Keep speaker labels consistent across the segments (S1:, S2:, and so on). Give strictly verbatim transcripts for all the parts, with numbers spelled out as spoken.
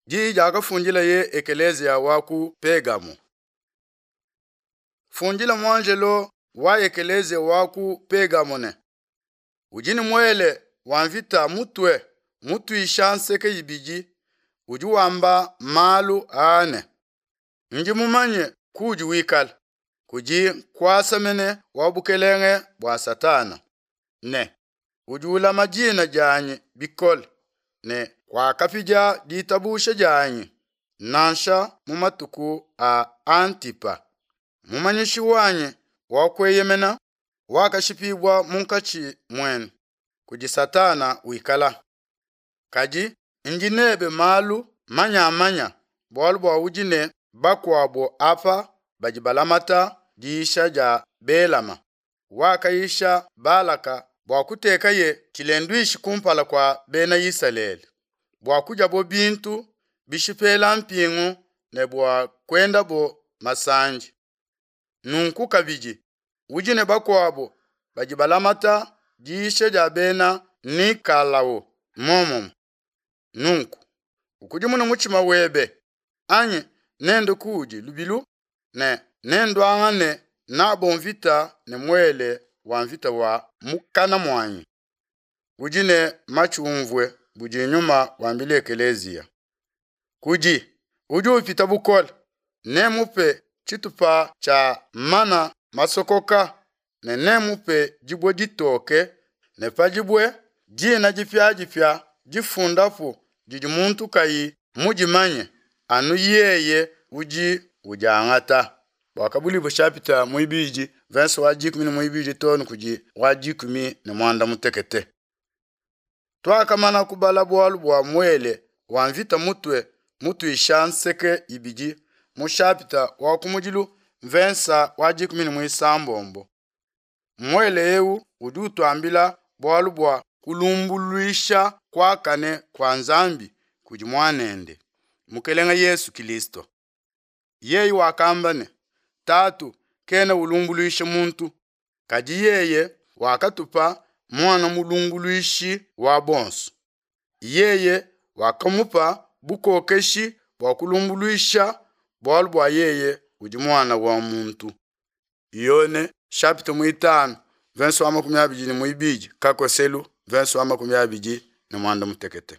S1: Jija akafunjila ye ekelezia waku Pegamo. Funjila mwanjelo wa ekelezia waku Pegamo ne. Ujini mwele wanvita mutwe mutu ishanseke ibiji uju wamba malu ane. Nji mumanye kuji wikal kuji kwasa mene wabukelenge bwa Satana ne ujula majina janyi bikol ne wakapija ditabusha janyi nansha mumatuku a Antipa mumanyishi wanye wakweyemena wakashipibwa munkachi mwenu kuji Satana wikala kaji injinebe malu manya manya bwalu bwa ujine bakwabo apa bajibalamata diisha ja belama wakaisha balaka bwakuteka ye chilendwishi kumpala kwa bena Yisaleli bwakuja bo bintu bishipela mpingu ne bwa kwenda bo masanji nunku kabiji ujine bakwabo bajibalamata diisha ja bena nikalawo momom nunku ukujimuna muchima webe anye nendo kuji lubilu ne nendo angane na bonvita ne mwele wanvita wa mukana mwanyi ujine machumvwe buji nyuma wambile ekelezia kuji uju upita bukol ne mupe chitupa cha mana masokoka ne ne mupe jibwe ditoke ne pajibwe jina jifya jifya jifundafu jiji muntu kayi mujimanye anu yeye uji ujangata wakabuli bushapita muibiji verse wajikumi ni muibiji tonu kuji wajikumi ni mwanda mutekete twakamana kubala bwalu bwa mwele wanvita mutwe mutu ishanseke ibiji mushapita wakumujilu verse wajikumi ni muisambombo mwele eu udutu ambila bwalu bwa kulumbuluisha kwa kane kwa nzambi kujimwanende mukelenga Yesu Kristo yeyi wakambane tatu kena ulumbuluisha muntu kaji yeye wakatupa mwana mulunguluishi wa bonso yeye wakamupa bukokeshi wakulumbuluisha bwalu bwa yeye ujimwana wa muntu yone chapter muitano verse wa makumi abiri ni muibiji kakoselu verse wa makumi abiri ni mwanda mutekete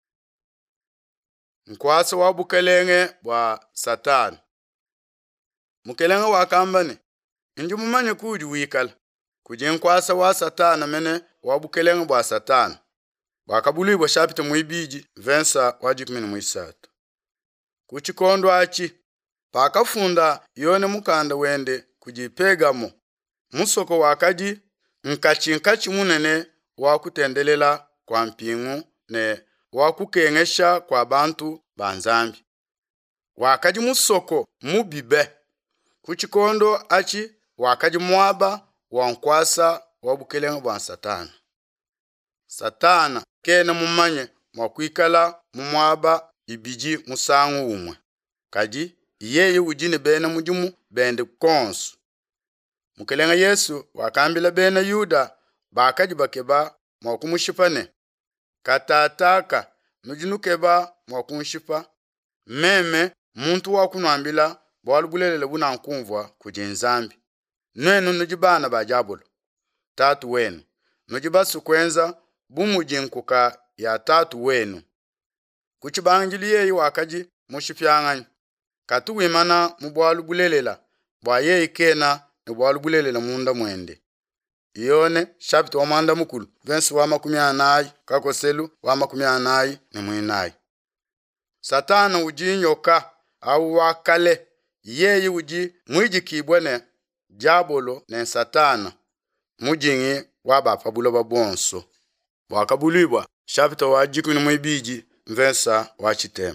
S1: nkwasa wa bukelenge bwa Satana mukelenge wakambane inji mumanye kuji wikala kuji nkwasa wa Satana mene wa bukelenge bwa Satana wakabuli bwa chapter muibiji verse wa jikumi ni muisatu kuchikondo achi pakafunda yone mukanda wende kuji Pegamo musoko wakaji nkachi nkachi munene wakutendelela kwa mpingu ne wakukengesha kwa bantu banzambi wakaji musoko mubibe kuchikondo achi wakaji mwaba wankwasa wabukelenga bwa Satana Satana kena mumanye mwakwikala mumwaba ibiji musangu umwe kaji yeye ujine bena mujumu bende konsu mukelenga Yesu wakambila bena Yuda bakaji bakeba mwakumshipane katataka nujinukeba mwakunshipa meme muntu wakunambila bwalubulele buna nkumvwa kujenzambi nwenu nujibana bajabulo tatu wenu nujibasu kwenza bumujinkuka ya tatu wenu kuchibangili yeyi wakaji mushipyanganya katuwimana mubwalubulelela bwa yeyi kena ne bwalubulelela munda mwende yone chapter wa manda mukulu verse wa makumi anayi kakoselu wa makumi anayi ni mwinayi Satana ujinyoka au wakale yeyi uji mwijikibwene jabolo ne Satana mujingi wabapabulo babonso wakabulibwa chapter wa jikumi ni mwibiji verse wa chitema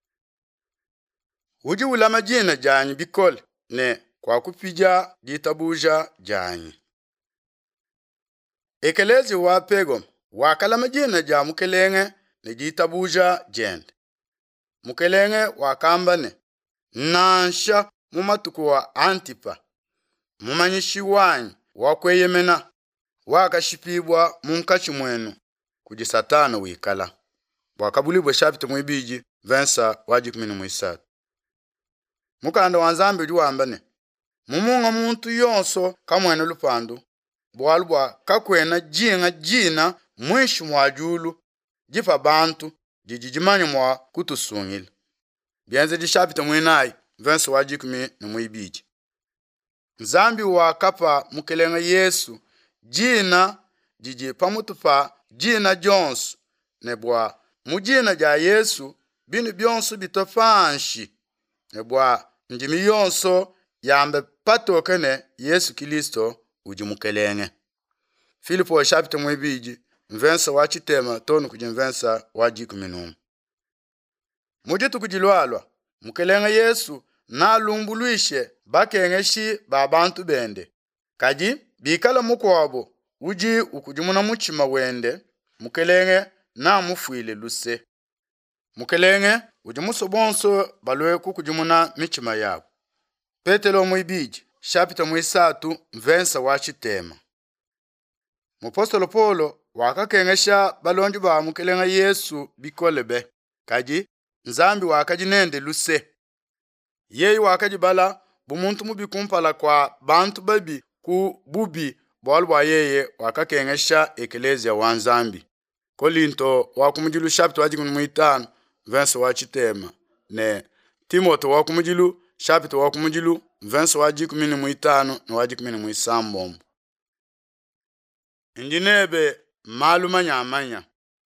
S1: uji ulama jina janyi bikole ne kwa kupija ditabuja janyi ekelezi wa Pegamo wakala majina ja mukelenge ne ditabuja jende mukelenge wakambane nansha mumatuku wa Antipa mumanyishi wanyi wakweyemena wakashipibwa munkachi mwenu kuji Satana wikala wakabulibwa chapter mwibiji vensa wajikumi ni mwisatu. Mukanda wa Nzambi udi wambane mumunga muntu yonso kamwene lupandu bwalu bwa kakwena jinga jina mwishi mwa julu jifa bantu jijijimanya mwa kutusungila. Bienze jishapita mwinai vensa wajikumi ni mwibiji. Nzambi wa kapa mukelenga Yesu jina jiji pamutupa jina jonsu nebwa mujina ja Yesu binu byonso bitofanshi nebwa njimi yonso yambe patokene Yesu Kristo uji mukelenge. Filipo chapter mwibiji mvensa wachitema tonu kuji mvensa wajikumi numu. Mujitu kujilwalwa mukelenge Yesu na lumbuluishe bakengeshi babantu bende kaji bikala mukwabo uji ukujumuna muchima wende mukelenge na mufuile luse mukelenge uji musobonso balwe kukujumuna michima yabo. Petelo mwibiji chapter mwisatu mvensa wachitema. Mupostolo Paulo wakakengesha balonji ba mukelenga Yesu bikolebe kaji Nzambi wakaji nende luse yeyi wakaji bala bumuntu mubikumpala kwa bantu babi ku bubi bwalwa yeye wakakengesha ekelezia wa Nzambi. Kolinto wakumujilu chapter wajikumi mwitano vensa wachitema ne Timoto wakumujilu chapter wakumujilu vensa wajikumi ni mwitano na wajikumi ni mwisambo. Injinebe maluma nyamanya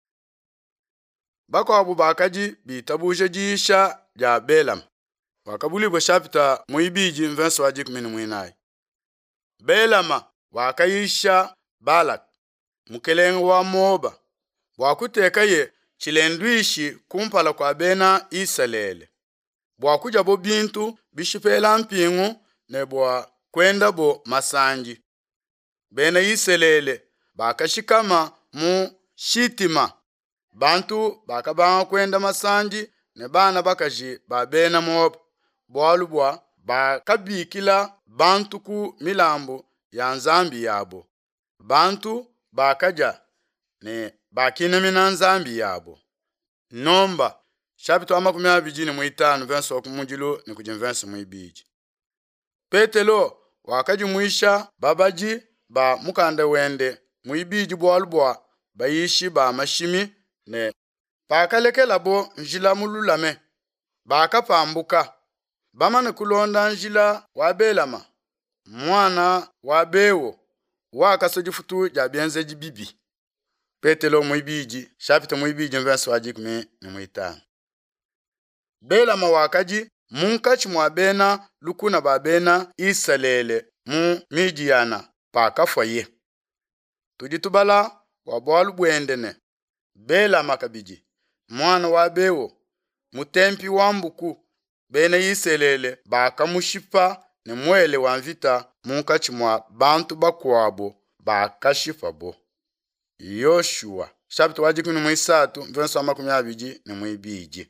S1: bako abu bakaji bitabuje jisha ja Belam wakabuli bo chapter mwibiji vensa wajikumi ni mwinai. Belama wakayisha Balak mukelenga wa Moba wakuteka ye chilendwishi kumpala kwa bena Isalele bwakuja bo bintu bishipela mpingu ne bwa kwenda bo masanji bena Isalele bakashikama mu Shitima bantu bakabanga kwenda masanji ne bana bakaji babena Moba bwalu bwa bakabikila bantu ku milambo ya Nzambi yabo bantu bakaja ne bakina mina Nzambi yabo. Nomba chapter amakumi abiri ni mwitano vensa wakumujilu ni kuji vensa mwibiji. Petelo wakaji mwisha babaji ba mukanda wende mwibiji bwalubwa bayishi ba mashimi ne bakalekela bo njila mululame bakapambuka bamane kulonda njila wa Belama mwana wa Bewo wakasojifutu ja bienze jibibi. Petelo mwibiji chapter mwibiji vensa wajikumi ni mwitano. Belama wakaji munkachi mwa bena lukuna babena Isalele mu Midiana pakafwaye tujitubala wabwalu bwendene Belama kabiji mwana wa Bewo mutempi wambuku bena Isalele bakamushipa ne mwele wa mvita munkachi mwa bantu bakwabo bakashifa bo. Yoshua chapter wajikumi ni mwisatu vensa amakumi abiri ni mwibiji.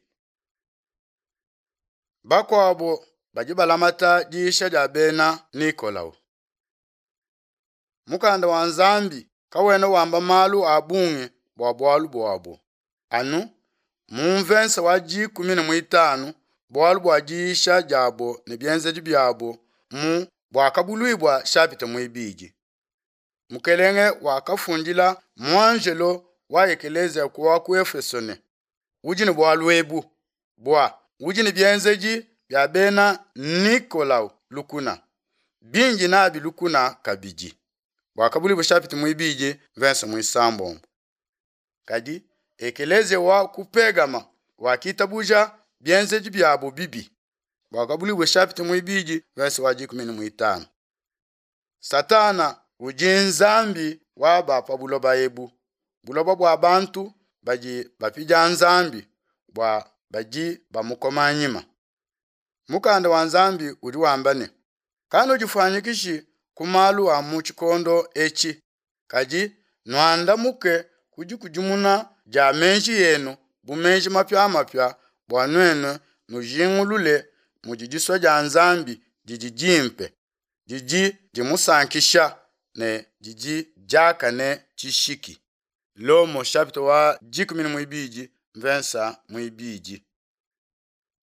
S1: Bakwabo bajibalamata jisha ja bena Nikolao mukanda wa Nzambi kawena wamba malu abunge bwabwalu bwabo anu mumvensa wajikumi ni mwitano bwalu bwajisha jabo ne bienze byabo mu bwakabulwibwa chapter mwibiji. Mukelenge wakafunjila mwanjelo wa ekelezia kwa ku Efesone ujini bwalwebu bwa ujini bienzeji bya bena Nikolao lukuna bingi nabi lukuna kabiji wakabuli bo chapter mwibiji vensa mwisambo kadi ekelezia wa kupegama wakitabuja bienzeji byabo bibi wakabuli bo chapter mwibiji vensa wajikumi ni mwitano. Satana uji Nzambi wa bapa buloba yebu buloba bwa bantu baji bapija Nzambi bwa baji bamukomanyima. Mukanda wa Nzambi uli wambane kano jifanyikishi kumalu wa muchikondo echi kaji nwanda muke kuji kujumuna ja menji yenu bumenji mapya mapya bwanwene nujingulule mujijiswa ja Nzambi jijijimpe jiji jimusankisha ne jiji jaka ne chishiki. Lomo chapter wa jikumi ni mwibiji vensa mwibiji.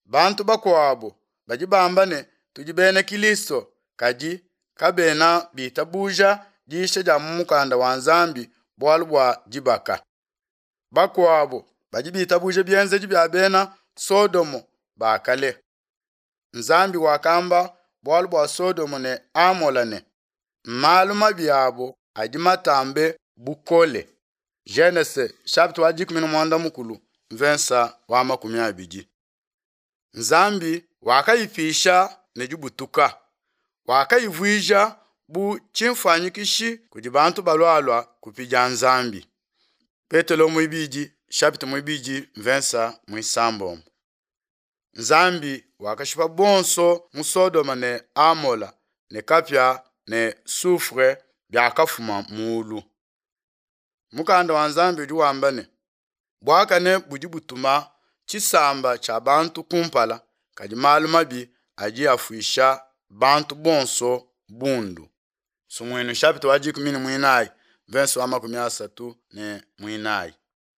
S1: bantu bakwabo bajibambane tujibene Kristo kaji kabena bitabuja jisha ja mukanda wa Nzambi bwalu bwa jibaka bakwabo bajibitabuje byenze jibyabena Sodomo bakale Nzambi wakamba bwalu bwa Sodomo ne Amola ne maluma byabo ajimatambe bukole. Genesis chapter wa jikumi mwanda mukulu versa wa makumi abiri. Nzambi wakayifisha nejubutuka wakayivwija bu chimfanyikishi kuji bantu balwalwa kupija Nzambi. Petelo mwibiji chapter mwibiji versa mwisambo. Nzambi wakashipa bonso mu Sodoma ne Amola ne kapya ne sufre byakafuma mulu. Mukanda wa Nzambi ujuwambane bwaka ne bujibutuma chisamba cha bantu kumpala kaji maluma bi aji afuisha bantu bonso bundu. Sumwenu chapter wa jikumi mwinai verse wa makumi asatu ne mwinai.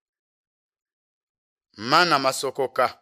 S1: Mana masokoka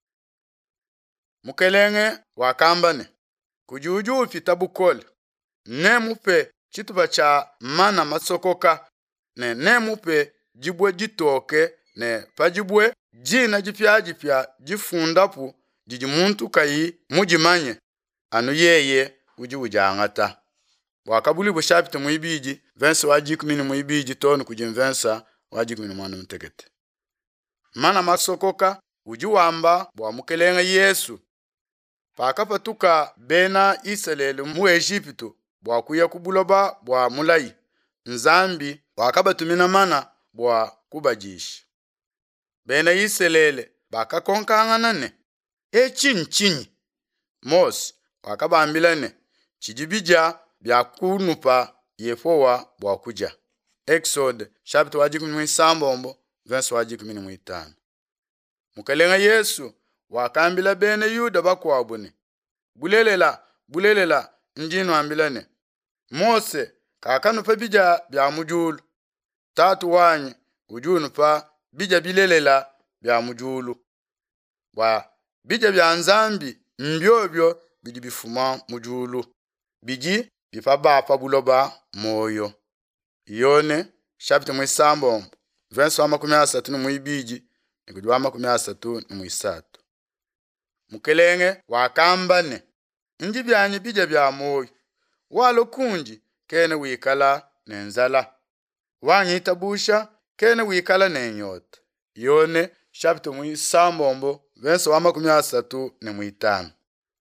S1: mukelenge wakambane kujuju ufita bukole ne mupe chituba cha mana masokoka ne ne mupe jibwe jitoke ne pajibwe jina jipya jipya jifundapu jiji muntu kayi mujimanye anu yeye uji ujangata. Wakabuli bu chapter mwibiji verse wa jikumi mwibiji tonu kujimvensa wa jikumi mwana mtekete. Mana masokoka uji wamba bwa mukelenge Yesu pakapatuka bena Israeli mu Egypto bwa kuya kubuloba bwa mulai Nzambi wakabatumina mana bwa kubajishi. Bena Israeli bakakonkangana e chinchinyi Mose wakabambilane chijibija bya kunupa yefowa bwa kuja. Exode chapter wa jikumi mwisambombo verse wa jikumi mwitano. Mukalenga Yesu wakambila bene Yuda bakwabune bulelela bulelela njino ambilane Mose kakanupa bija bya mujulu tatu wanyi ujunupa bija bilelela bya mujulu wa bija bya Nzambi mbyobyo biji bifuma mujulu biji bifaba pa buloba moyo. Yone chapter mwisambo verse wa makumi asatu mwibiji nikujwa makumi asatu mwisatu. Mukelenge wakambane nji byanyi bija bya moyo walo kunji kene wikala nenzala wanyita busha kene wikala nenyota. Yone chapter mwisambombo verse wa makumi asatu mwitano.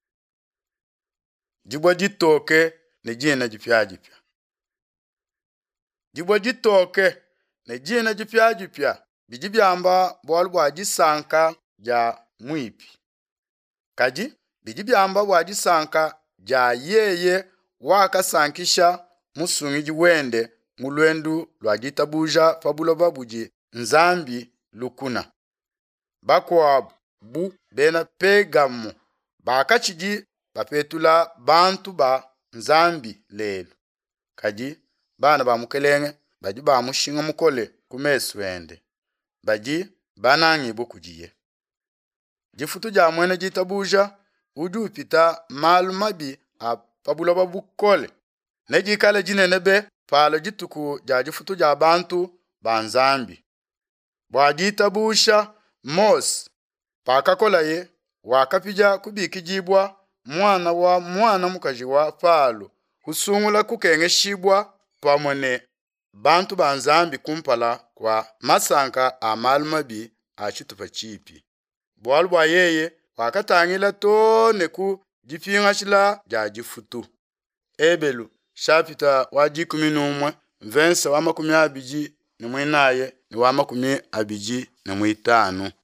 S1: Jibwa jitoke ne jina jipya jipya. Jibwa jitoke ne jina jipya jipya biji byamba bwalu bwa jisanka ja mwipi kaji biji byamba bwa jisanka ja yeye wakasankisha musungi wende mulwendu lwa jitabuja fabulo babuji Nzambi lukuna. Bakwa bu bena Pegamu bakachiji bapetula bantu ba Nzambi lelo kaji bana ba mukelenge baji ba mushinga mukole kumesu wende baji banangi bukujiye. Jifutu ja mwene jitabuja uju pita malumabi a pabulo babukole neji kala jinenebe palo jituku ja jifutu ja bantu ba Nzambi bwa jitabusha Mose pakakola ye wakapija kubikijibwa mwana wa mwana mukaji wa Falo kusungula kukenge shibwa pamone bantu ba Nzambi kumpala kwa masanka amalmabi achitupa chipi. Bwalu bwa yeye wakatangila tone ku jifinga shila ja jifutu. Ebelu chapter wa jikumi numwe verse wa makumi abiji ni mwinaye ni wa makumi abiji ni mwitanu.